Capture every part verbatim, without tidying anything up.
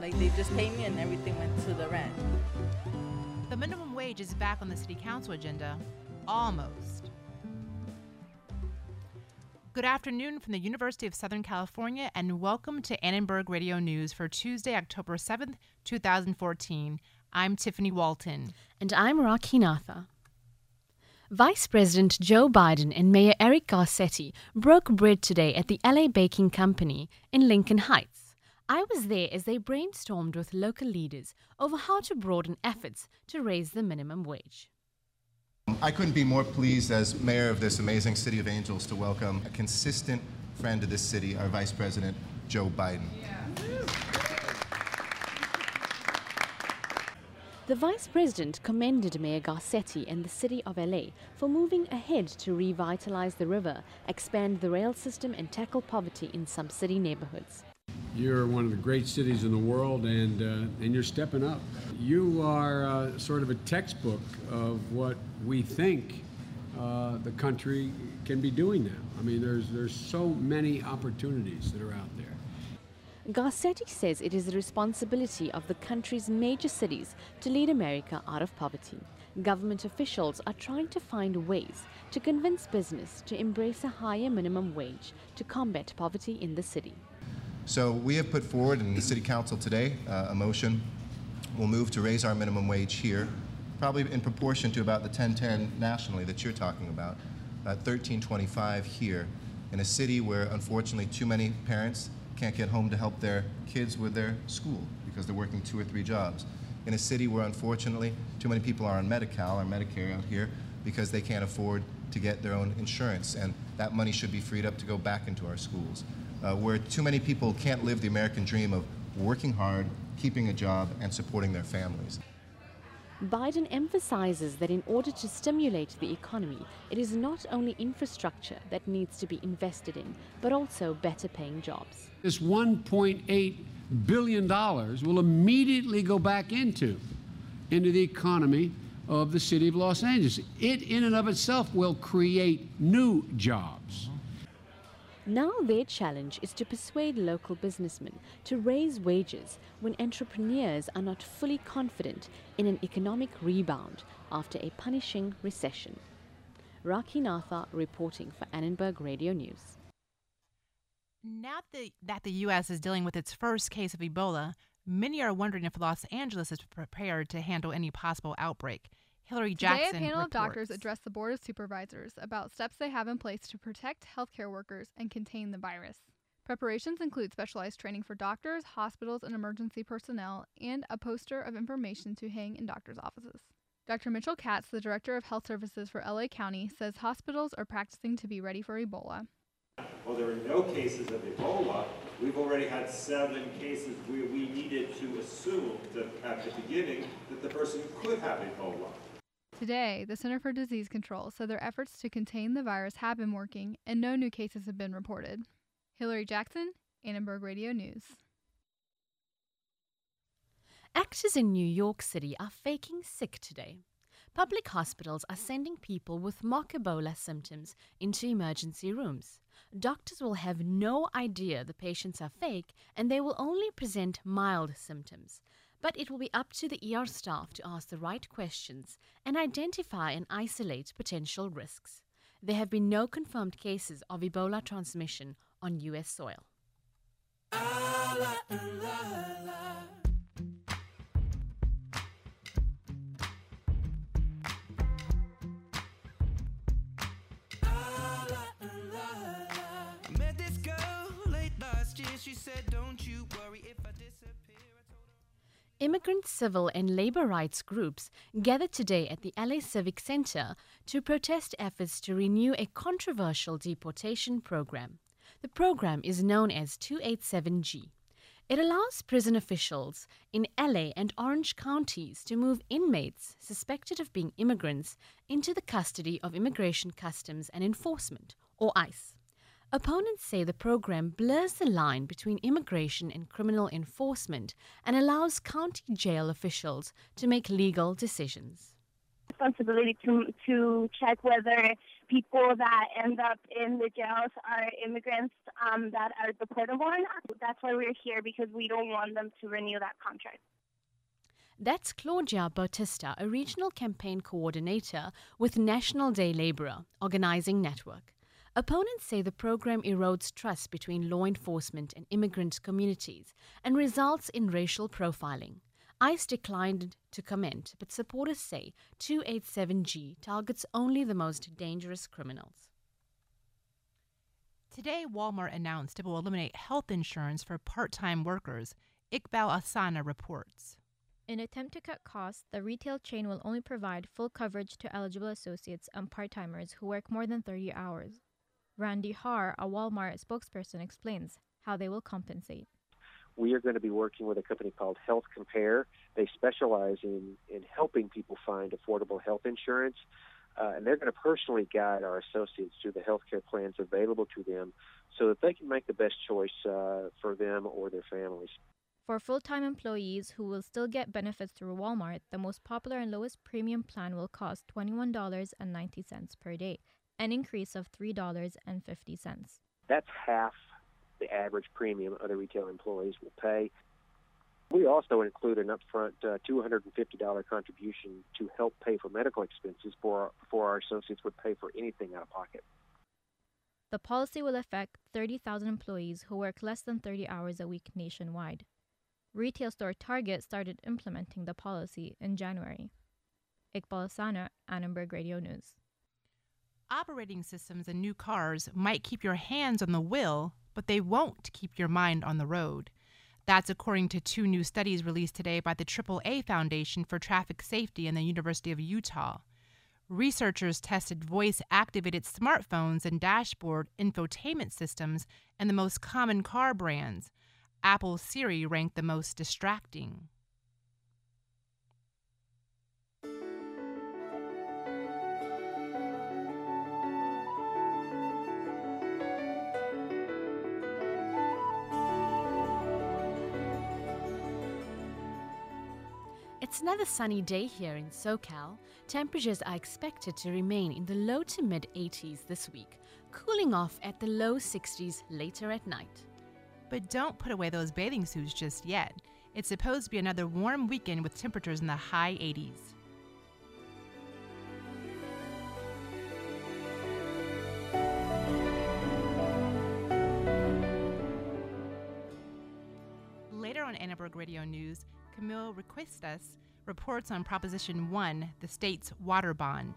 Like, they just paid me and everything went to the rent. The minimum wage is back on the city council agenda. Almost. Good afternoon from the University of Southern California, and welcome to Annenberg Radio News for Tuesday, October seventh, two thousand fourteen. I'm Tiffany Walton. And I'm Rocky Natha. Vice President Joe Biden and Mayor Eric Garcetti broke bread today at the L A Baking Company in Lincoln Heights. I was there as they brainstormed with local leaders over how to broaden efforts to raise the minimum wage. I couldn't be more pleased as mayor of this amazing city of angels to welcome a consistent friend of this city, our Vice President, Joe Biden. Yeah. The Vice President commended Mayor Garcetti and the city of L A for moving ahead to revitalize the river, expand the rail system, and tackle poverty in some city neighborhoods. You're one of the great cities in the world, and uh, and you're stepping up. You are uh, sort of a textbook of what we think uh, the country can be doing now. I mean, there's there's so many opportunities that are out there. Garcetti says it is the responsibility of the country's major cities to lead America out of poverty. Government officials are trying to find ways to convince business to embrace a higher minimum wage to combat poverty in the city. So we have put forward in the City Council today uh, a motion. We'll move to raise our minimum wage here, probably in proportion to about the ten ten nationally that you're talking about, about thirteen twenty-five here, in a city where unfortunately too many parents can't get home to help their kids with their school because they're working two or three jobs. In a city where unfortunately too many people are on Medi-Cal or Medicare out here because they can't afford to get their own insurance, and that money should be freed up to go back into our schools. Uh, where too many people can't live the American dream of working hard, keeping a job, and supporting their families. Biden emphasizes that in order to stimulate the economy, it is not only infrastructure that needs to be invested in, but also better paying jobs. This one point eight billion dollars will immediately go back into, into the economy of the city of Los Angeles. It in and of itself will create new jobs. Now their challenge is to persuade local businessmen to raise wages when entrepreneurs are not fully confident in an economic rebound after a punishing recession. Rocky Natha reporting for Annenberg Radio News. Now that, that the U S is dealing with its first case of Ebola, many are wondering if Los Angeles is prepared to handle any possible outbreak. Hillary Jackson Today, a panel reports. of doctors addressed the Board of Supervisors about steps they have in place to protect healthcare workers and contain the virus. Preparations include specialized training for doctors, hospitals, and emergency personnel, and a poster of information to hang in doctors' offices. Doctor Mitchell Katz, the Director of Health Services for L A County, says hospitals are practicing to be ready for Ebola. Well, there are no cases of Ebola. We've already had seven cases where we needed to assume that at the beginning that the person could have Ebola. Today, the Center for Disease Control said their efforts to contain the virus have been working and no new cases have been reported. Hillary Jackson, Annenberg Radio News. Actors in New York City are faking sick today. Public hospitals are sending people with mock Ebola symptoms into emergency rooms. Doctors will have no idea the patients are fake and they will only present mild symptoms. But it will be up to the E R staff to ask the right questions and identify and isolate potential risks. There have been no confirmed cases of Ebola transmission on U S soil. Met this girl late last year. She said, "Don't you worry if I disappear." Immigrant civil and labor rights groups gathered today at the L A Civic Center to protest efforts to renew a controversial deportation program. The program is known as two eighty-seven G. It allows prison officials in L A and Orange counties to move inmates suspected of being immigrants into the custody of Immigration Customs and Enforcement, or ICE. Opponents say the program blurs the line between immigration and criminal enforcement and allows county jail officials to make legal decisions. Responsibility to to check whether people that end up in the jails are immigrants um, that are deportable or not. That's why we're here, because we don't want them to renew that contract. That's Claudia Bautista, a regional campaign coordinator with National Day Laborer Organizing Network. Opponents say the program erodes trust between law enforcement and immigrant communities and results in racial profiling. ICE declined to comment, but supporters say two eighty-seven G targets only the most dangerous criminals. Today, Walmart announced it will eliminate health insurance for part-time workers. Iqbal Asana reports. In an attempt to cut costs, the retail chain will only provide full coverage to eligible associates and part-timers who work more than thirty hours. Randy Har, a Walmart spokesperson, explains how they will compensate. We are going to be working with a company called Health Compare. They specialize in, in helping people find affordable health insurance, uh, and they're going to personally guide our associates through the health care plans available to them so that they can make the best choice uh, for them or their families. For full-time employees who will still get benefits through Walmart, the most popular and lowest premium plan will cost twenty-one dollars and ninety cents per day, an increase of three dollars and fifty cents. That's half the average premium other retail employees will pay. We also include an upfront uh, two hundred fifty dollars contribution to help pay for medical expenses before, before our associates would pay for anything out of pocket. The policy will affect thirty thousand employees who work less than thirty hours a week nationwide. Retail store Target started implementing the policy in January. Iqbal Asana, Annenberg Radio News. Operating systems in new cars might keep your hands on the wheel, but they won't keep your mind on the road. That's according to two new studies released today by the triple A Foundation for Traffic Safety and the University of Utah. Researchers tested voice-activated smartphones and dashboard infotainment systems and the most common car brands. Apple Siri ranked the most distracting. It's another sunny day here in SoCal. Temperatures are expected to remain in the low to mid eighties this week, cooling off at the low sixties later at night. But don't put away those bathing suits just yet. It's supposed to be another warm weekend with temperatures in the high eighties. Later on Annenberg Radio News, Camille Requestas reports on Proposition one, the state's water bond.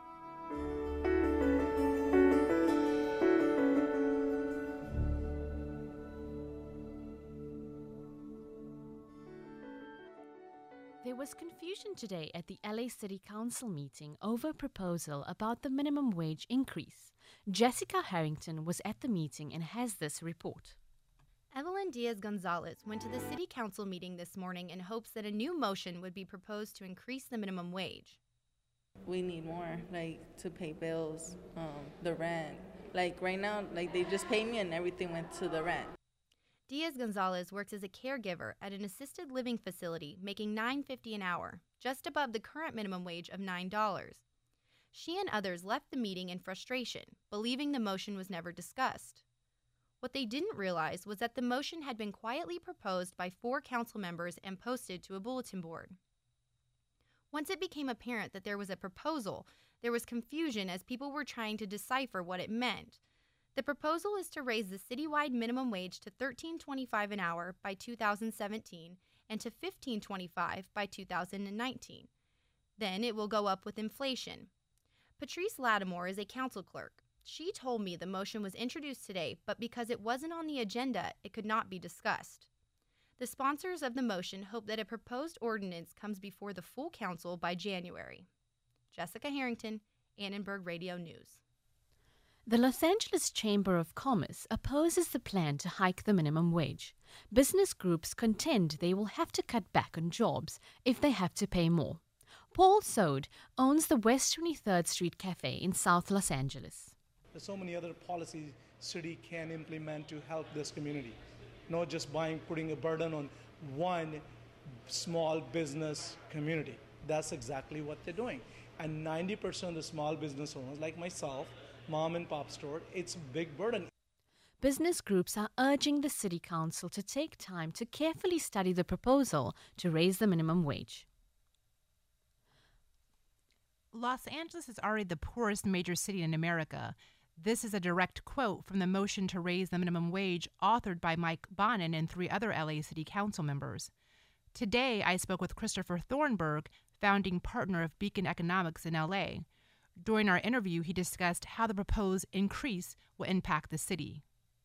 There was confusion today at the L A City Council meeting over a proposal about the minimum wage increase. Jessica Harrington was at the meeting and has this report. Evelyn Diaz-Gonzalez went to the City Council meeting this morning in hopes that a new motion would be proposed to increase the minimum wage. We need more, like, to pay bills, um, the rent. Like, right now, like, they just paid me and everything went to the rent. Diaz-Gonzalez works as a caregiver at an assisted living facility, making nine dollars and fifty cents an hour, just above the current minimum wage of nine dollars. She and others left the meeting in frustration, believing the motion was never discussed. What they didn't realize was that the motion had been quietly proposed by four council members and posted to a bulletin board. Once it became apparent that there was a proposal, there was confusion as people were trying to decipher what it meant. The proposal is to raise the citywide minimum wage to thirteen dollars and twenty-five cents an hour by two thousand seventeen and to fifteen dollars and twenty-five cents by two thousand nineteen. Then it will go up with inflation. Patrice Lattimore is a council clerk. She told me the motion was introduced today, but because it wasn't on the agenda, it could not be discussed. The sponsors of the motion hope that a proposed ordinance comes before the full council by January. Jessica Harrington, Annenberg Radio News. The Los Angeles Chamber of Commerce opposes the plan to hike the minimum wage. Business groups contend they will have to cut back on jobs if they have to pay more. Paul Sode owns the West twenty-third Street Cafe in South Los Angeles. There's so many other policies city can implement to help this community, not just buying, putting a burden on one small business community. That's exactly what they're doing. And ninety percent of the small business owners, like myself, mom and pop store, it's a big burden. Business groups are urging the City Council to take time to carefully study the proposal to raise the minimum wage. Los Angeles is already the poorest major city in America. This is a direct quote from the motion to raise the minimum wage authored by Mike Bonin and three other L A City Council members. Today, I spoke with Christopher Thornburg, founding partner of Beacon Economics in L A. During our interview, he discussed how the proposed increase will impact the city.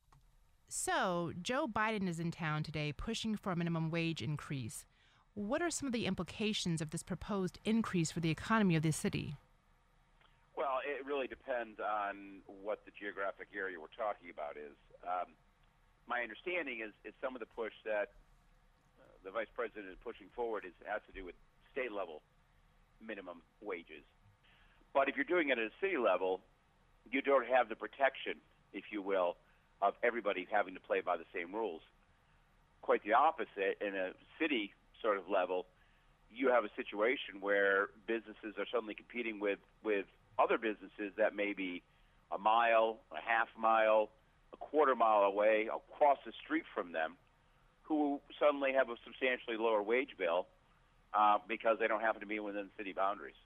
So, Joe Biden is in town today pushing for a minimum wage increase. What are some of the implications of this proposed increase for the economy of the city? Well, it really depends on what the geographic area we're talking about is. Um, my understanding is, is some of the push that uh, the vice president is pushing forward is, has to do with state-level minimum wages. But if you're doing it at a city level, you don't have the protection, if you will, of everybody having to play by the same rules. Quite the opposite. In a city sort of level, you have a situation where businesses are suddenly competing with, with other businesses that may be a mile, a half mile, a quarter mile away, across the street from them, who suddenly have a substantially lower wage bill uh, because they don't happen to be within city boundaries.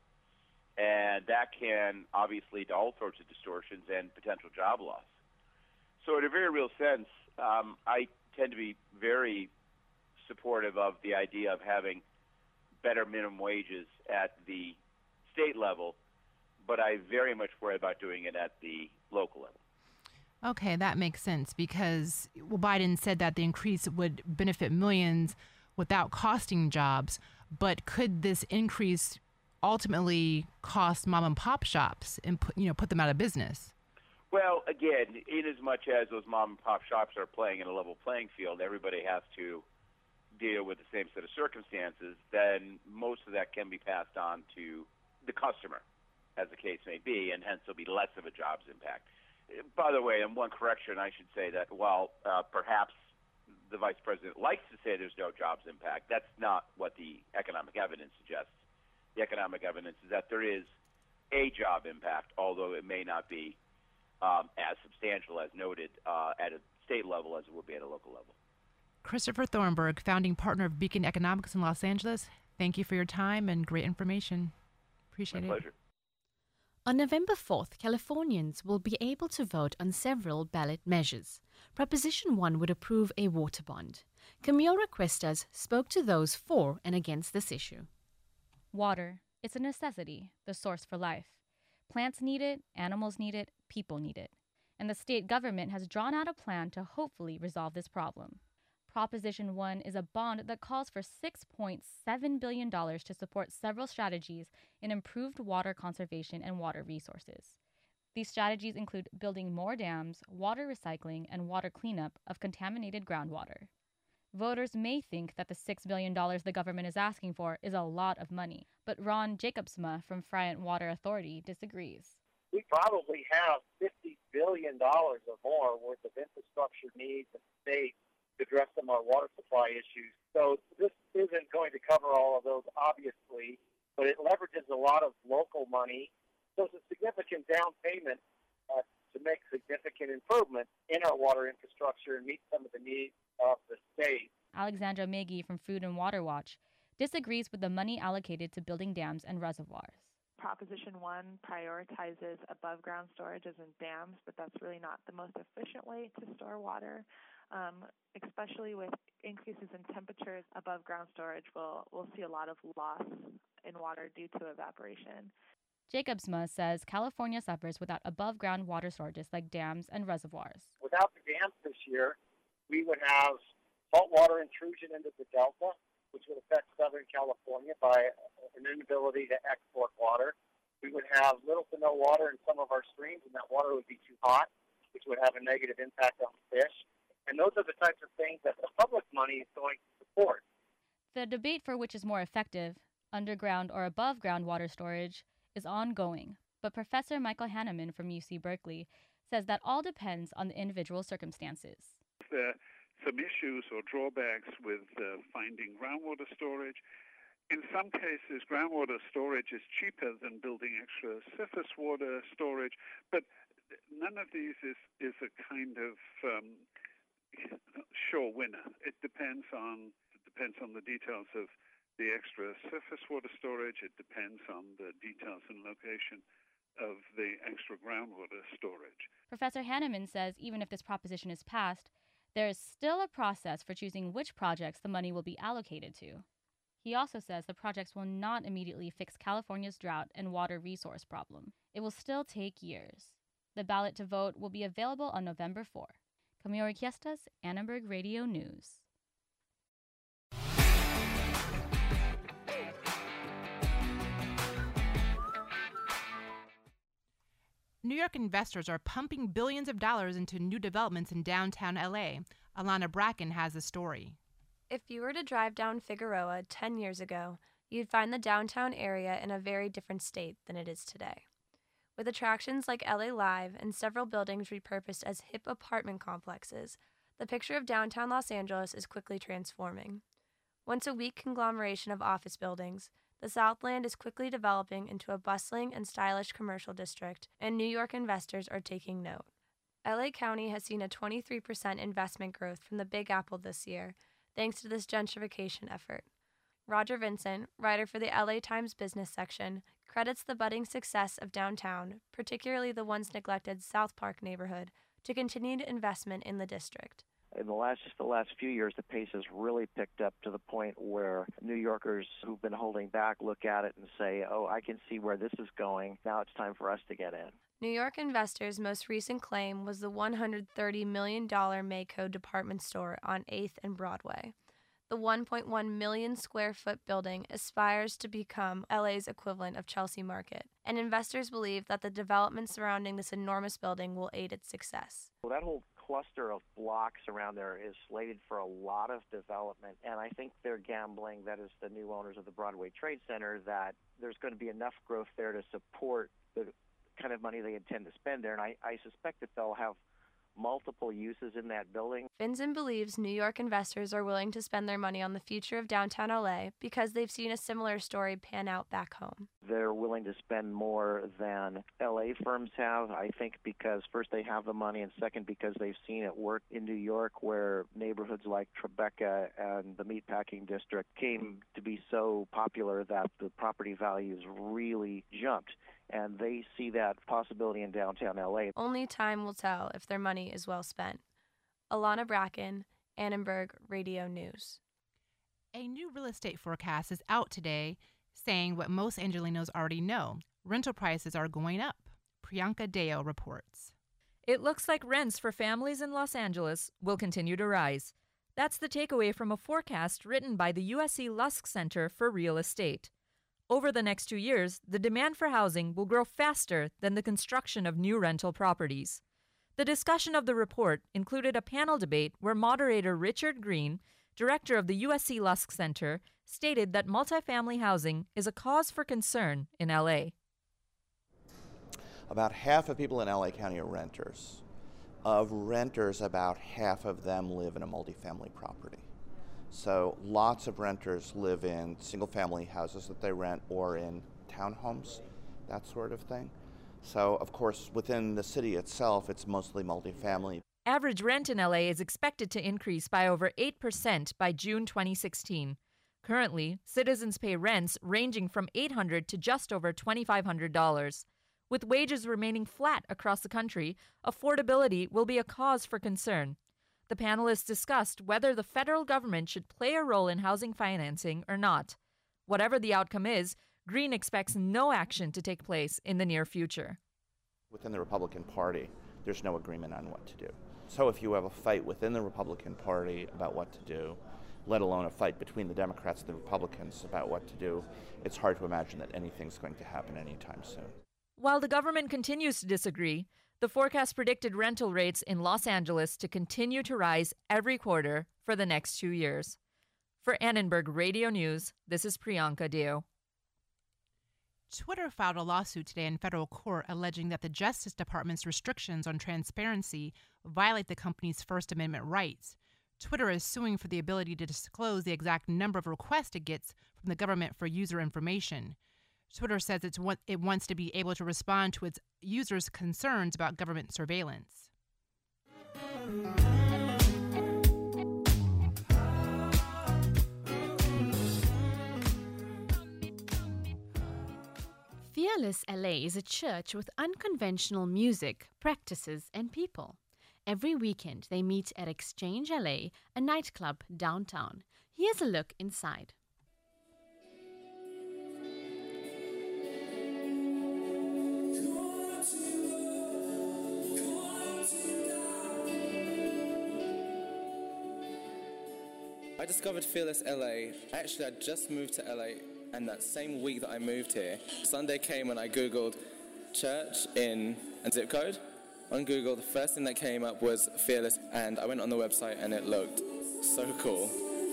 And that can obviously lead to all sorts of distortions and potential job loss. So in a very real sense, um, I tend to be very supportive of the idea of having better minimum wages at the state level, but I very much worry about doing it at the local level. Okay, that makes sense because well, Biden said that the increase would benefit millions without costing jobs, but could this increase ultimately cost mom and pop shops and put, you know, put them out of business? Well, again, in as much as those mom and pop shops are playing in a level playing field, everybody has to deal with the same set of circumstances, then most of that can be passed on to the customer, as the case may be, and hence there'll be less of a jobs impact. By the way, and one correction, I should say that while uh, perhaps the vice president likes to say there's no jobs impact, that's not what the economic evidence suggests. The economic evidence is that there is a job impact, although it may not be um, as substantial as noted uh, at a state level as it would be at a local level. Christopher Thornburg, founding partner of Beacon Economics in Los Angeles, thank you for your time and great information. Appreciate My it. pleasure. On November fourth, Californians will be able to vote on several ballot measures. Proposition one would approve a water bond. Camille Requestas spoke to those for and against this issue. Water. It's a necessity, the source for life. Plants need it, animals need it, people need it. And the state government has drawn out a plan to hopefully resolve this problem. Proposition one is a bond that calls for six point seven billion dollars to support several strategies in improved water conservation and water resources. These strategies include building more dams, water recycling, and water cleanup of contaminated groundwater. Voters may think that the six billion dollars the government is asking for is a lot of money, but Ron Jacobsma from Friant Water Authority disagrees. We probably have fifty billion dollars or more worth of infrastructure needs in the state to address some of our water supply issues. So this isn't going to cover all of those, obviously, but it leverages a lot of local money. So it's a significant down payment uh, to make significant improvements in our water infrastructure and meet some of the needs of the state. Alexandra Magee from Food and Water Watch disagrees with the money allocated to building dams and reservoirs. Proposition one prioritizes above-ground storages and dams, but that's really not the most efficient way to store water. Um, especially with increases in temperatures, above-ground storage will will see a lot of loss in water due to evaporation. Jacobsma says California suffers without above-ground water storages like dams and reservoirs. Without the dams this year, we would have saltwater intrusion into the Delta, which would affect Southern California by an inability to export water. We would have little to no water in some of our streams, and that water would be too hot, which would have a negative impact on fish. And those are the types of things that the public money is going to support. The debate for which is more effective, underground or above-ground water storage, is ongoing. But Professor Michael Hanneman from U C Berkeley says that all depends on the individual circumstances. There are some issues or drawbacks with uh, finding groundwater storage. In some cases, groundwater storage is cheaper than building extra surface water storage, but none of these is, is a kind of um, sure winner. It depends on it depends on the details of the extra surface water storage. It depends on the details and location of the extra groundwater storage. Professor Hanneman says even if this proposition is passed, there is still a process for choosing which projects the money will be allocated to. He also says the projects will not immediately fix California's drought and water resource problem. It will still take years. The ballot to vote will be available on November fourth. Camille Riquiestas, Annenberg Radio News. New York investors are pumping billions of dollars into new developments in downtown L A. Alana Bracken has the story. If you were to drive down Figueroa ten years ago, you'd find the downtown area in a very different state than it is today. With attractions like L A Live and several buildings repurposed as hip apartment complexes, the picture of downtown Los Angeles is quickly transforming. Once a weak conglomeration of office buildings, the Southland is quickly developing into a bustling and stylish commercial district, and New York investors are taking note. L A County has seen a twenty-three percent investment growth from the Big Apple this year, thanks to this gentrification effort. Roger Vincent, writer for the L A Times business section, credits the budding success of downtown, particularly the once neglected South Park neighborhood, to continued investment in the district. In the last just the last few years, the pace has really picked up to the point where New Yorkers who've been holding back look at it and say, oh, I can see where this is going. Now it's time for us to get in. New York investors' most recent claim was the one hundred thirty million dollars Mayco department store on eighth and Broadway. The one point one million square foot building aspires to become L A's equivalent of Chelsea Market, and investors believe that the development surrounding this enormous building will aid its success. Well, that whole cluster of blocks around there is slated for a lot of development, and I think they're gambling, that is the new owners of the Broadway Trade Center, that there's going to be enough growth there to support the kind of money they intend to spend there, and I, I suspect that they'll have multiple uses in that building. Vincent believes New York investors are willing to spend their money on the future of downtown L A because they've seen a similar story pan out back home. They're willing to spend more than L A firms have, I think, because first they have the money, and second because they've seen it work in New York, where neighborhoods like Tribeca and the Meatpacking District came to be so popular that the property values really jumped. And they see that possibility in downtown L A. Only time will tell if their money is well spent. Alana Bracken, Annenberg Radio News. A new real estate forecast is out today saying what most Angelenos already know. Rental prices are going up. Priyanka Deo reports. It looks like rents for families in Los Angeles will continue to rise. That's the takeaway from a forecast written by the U S C Lusk Center for Real Estate. Over the next two years, the demand for housing will grow faster than the construction of new rental properties. The discussion of the report included a panel debate where moderator Richard Green, director of the U S C Lusk Center, stated that multifamily housing is a cause for concern in L A. About half of people in L A County are renters. Of renters, about half of them live in a multifamily property. So lots of renters live in single-family houses that they rent or in townhomes, that sort of thing. So, of course, within the city itself, it's mostly multifamily. Average rent in L A is expected to increase by over eight percent by June twenty sixteen. Currently, citizens pay rents ranging from eight hundred dollars to just over twenty-five hundred dollars. With wages remaining flat across the country, affordability will be a cause for concern. The panelists discussed whether the federal government should play a role in housing financing or not. Whatever the outcome is, Green expects no action to take place in the near future. Within the Republican Party, there's no agreement on what to do. So if you have a fight within the Republican Party about what to do, let alone a fight between the Democrats and the Republicans about what to do, it's hard to imagine that anything's going to happen anytime soon. While the government continues to disagree, the forecast predicted rental rates in Los Angeles to continue to rise every quarter for the next two years. For Annenberg Radio News, this is Priyanka Deo. Twitter filed a lawsuit today in federal court alleging that the Justice Department's restrictions on transparency violate the company's First Amendment rights. Twitter is suing for the ability to disclose the exact number of requests it gets from the government for user information. Twitter says it's what it wants to be able to respond to its users' concerns about government surveillance. Fearless L A is a church with unconventional music, practices, and people. Every weekend, they meet at Exchange L A, a nightclub downtown. Here's a look inside. I discovered Fearless L A. Actually, I just moved to L A, and that same week that I moved here, Sunday came and I Googled church in a zip code. On Google, the first thing that came up was Fearless, and I went on the website and it looked so cool.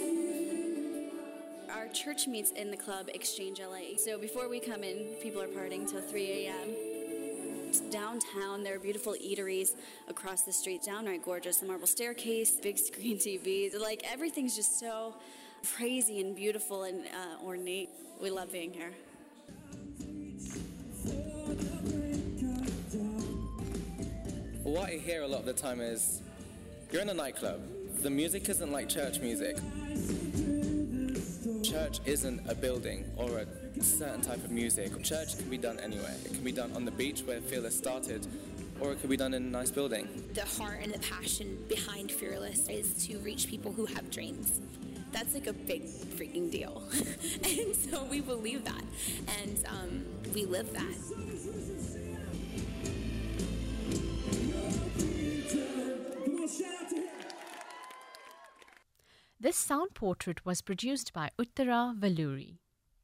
Our church meets in the club Exchange L A. So before we come in, people are partying till three a.m. Downtown, there are beautiful eateries across the street, downright gorgeous. The marble staircase, big screen T Vs, like everything's just so crazy and beautiful and uh, ornate. We love being here. What I hear a lot of the time is, you're in a nightclub. The music isn't like church music. Church isn't a building or a certain type of music. Church can be done anywhere. It can be done on the beach where Fearless started, or it could be done in a nice building. The heart and the passion behind Fearless is to reach people who have dreams. That's like a big freaking deal. And so we believe that, and um, we live that. This sound portrait was produced by Uttara Valluri.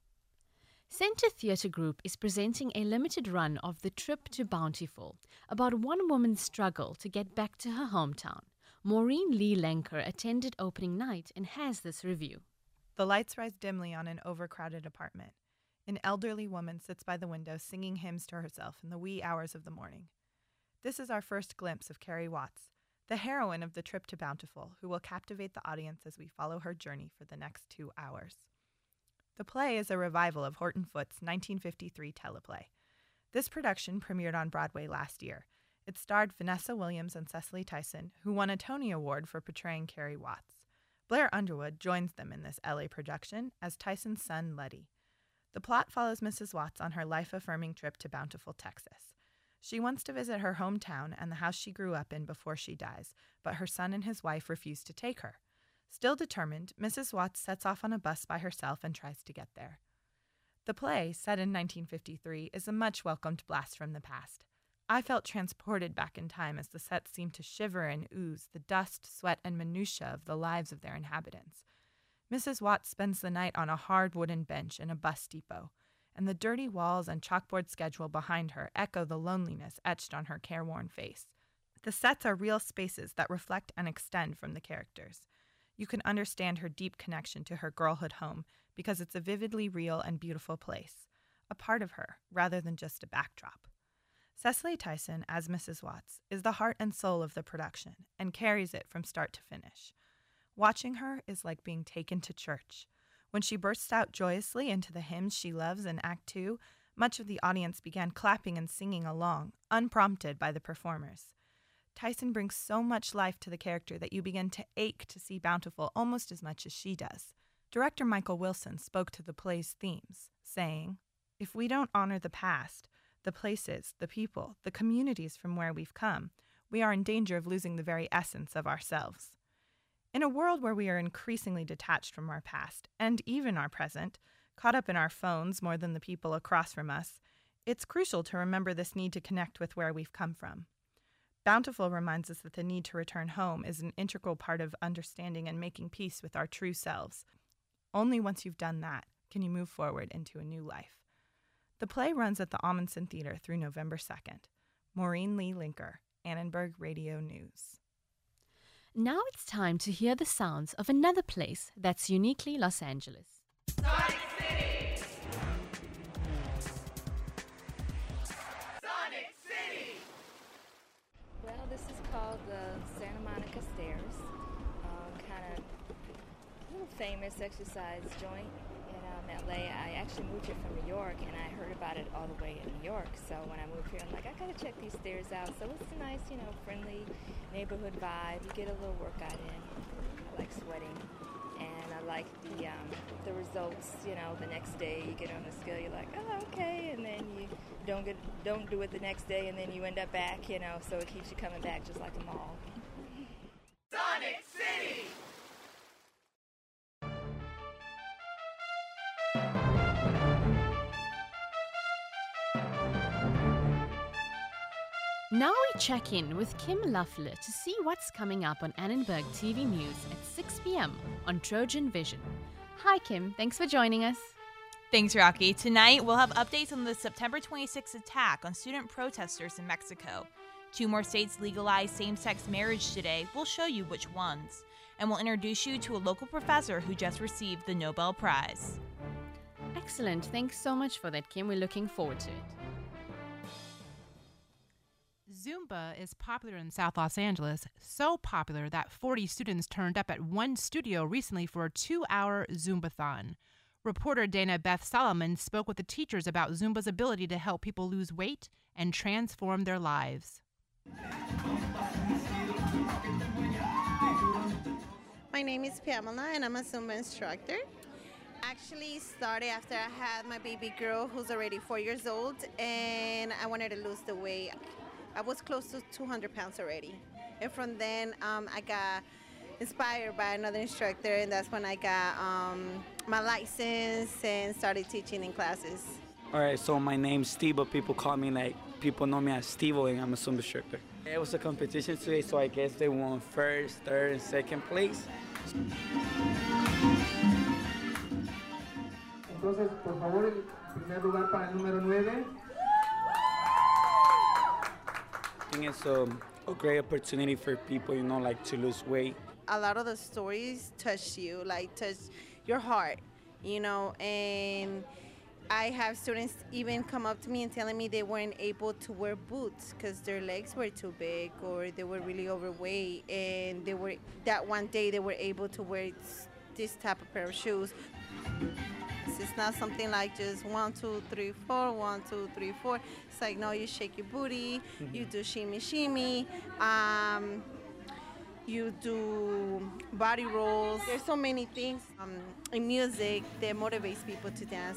Centre Theatre Group is presenting a limited run of The Trip to Bountiful, about one woman's struggle to get back to her hometown. Maureen Lee Lenker attended opening night and has this review. The lights rise dimly on an overcrowded apartment. An elderly woman sits by the window singing hymns to herself in the wee hours of the morning. This is our first glimpse of Carrie Watts, the heroine of The Trip to Bountiful, who will captivate the audience as we follow her journey for the next two hours. The play is a revival of Horton Foote's nineteen fifty-three teleplay. This production premiered on Broadway last year. It starred Vanessa Williams and Cecily Tyson, who won a Tony Award for portraying Carrie Watts. Blair Underwood joins them in this L A production as Tyson's son, Letty. The plot follows Missus Watts on her life-affirming trip to Bountiful, Texas. She wants to visit her hometown and the house she grew up in before she dies, but her son and his wife refuse to take her. Still determined, Missus Watts sets off on a bus by herself and tries to get there. The play, set in nineteen fifty-three, is a much-welcomed blast from the past. I felt transported back in time as the sets seemed to shiver and ooze the dust, sweat, and minutiae of the lives of their inhabitants. Missus Watts spends the night on a hard wooden bench in a bus depot, and the dirty walls and chalkboard schedule behind her echo the loneliness etched on her careworn face. The sets are real spaces that reflect and extend from the characters. You can understand her deep connection to her girlhood home because it's a vividly real and beautiful place, a part of her rather than just a backdrop. Cecily Tyson, as Missus Watts, is the heart and soul of the production and carries it from start to finish. Watching her is like being taken to church. When she bursts out joyously into the hymns she loves in Act Two, much of the audience began clapping and singing along, unprompted by the performers. Tyson brings so much life to the character that you begin to ache to see Bountiful almost as much as she does. Director Michael Wilson spoke to the play's themes, saying, "If we don't honor the past, the places, the people, the communities from where we've come, we are in danger of losing the very essence of ourselves." In a world where we are increasingly detached from our past, and even our present, caught up in our phones more than the people across from us, it's crucial to remember this need to connect with where we've come from. Bountiful reminds us that the need to return home is an integral part of understanding and making peace with our true selves. Only once you've done that can you move forward into a new life. The play runs at the Amundsen Theater through November second. Maureen Lee Lenker, Annenberg Radio News. Now it's time to hear the sounds of another place that's uniquely Los Angeles. Sonic City! Sonic City! Well, this is called the Santa Monica Stairs. Um, kind famous exercise joint in um, L A. I actually moved here from New York, and I heard about it all the way in New York. So when I moved here, I'm like, I gotta check these stairs out. So it's a nice, you know, friendly neighborhood vibe. You get a little workout in. I like sweating, and I like the um, the results. You know, the next day you get on the scale, you're like, oh, okay, and then you don't get don't do it the next day, and then you end up back. You know, so it keeps you coming back, just like a mall. Sonic City! Now we check in with Kim Luffler to see what's coming up on Annenberg T V News at six p.m. on Trojan Vision. Hi Kim, thanks for joining us. Thanks, Rocky. Tonight, we'll have updates on the September twenty-sixth attack on student protesters in Mexico. Two more states legalized same-sex marriage today. We'll show you which ones. And we'll introduce you to a local professor who just received the Nobel Prize. Excellent. Thanks so much for that, Kim. We're looking forward to it. Zumba is popular in South Los Angeles, so popular that forty students turned up at one studio recently for a two-hour Zumbathon. Reporter Dana Beth Solomon spoke with the teachers about Zumba's ability to help people lose weight and transform their lives. My name is Pamela and I'm a Zumba instructor. Actually started after I had my baby girl who's already four years old and I wanted to lose the weight. I was close to two hundred pounds already. And from then um, I got inspired by another instructor and that's when I got um, my license and started teaching in classes. All right, so my name's Steve, but people call me like, people know me as Steve-O and I'm a Zumba instructor. It was a competition today, so I guess they won first, third, and second place. Entonces, por favor, el primer lugar para el número nueve. I think it's a, a great opportunity for people, you know, like to lose weight. A lot of the stories touch you, like touch your heart, you know, and I have students even come up to me and telling me they weren't able to wear boots because their legs were too big or they were really overweight, and they were that one day they were able to wear this type of pair of shoes. It's not something like just one, two, three, four, one, two, three, four. It's like, no, you shake your booty, mm-hmm. you do shimmy, shimmy, um, you do body rolls. There's so many things um, in music that motivates people to dance.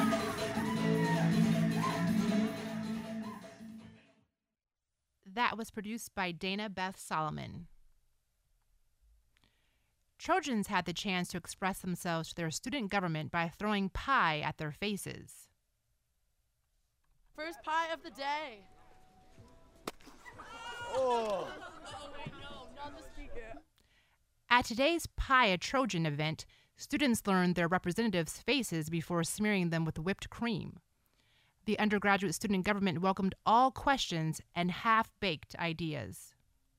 That was produced by Dana Beth Solomon. Trojans had the chance to express themselves to their student government by throwing pie at their faces. First pie of the day. Oh. Oh wait, no, not the speaker. At today's Pie a Trojan event, students learned their representatives' faces before smearing them with whipped cream. The undergraduate student government welcomed all questions and half-baked ideas.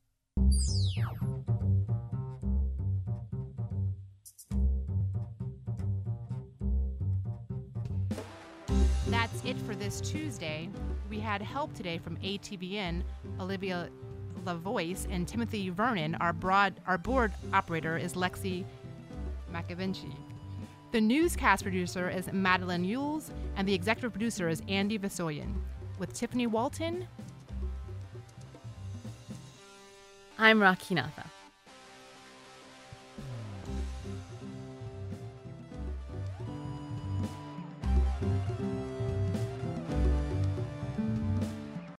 That's it for this Tuesday. We had help today from A T V N, Olivia LaVoice, and Timothy Vernon. Our, broad, our board operator is Lexi McAvinci. The newscast producer is Madeline Yules, and the executive producer is Andy Vasoyan. With Tiffany Walton, I'm Rocky Natha.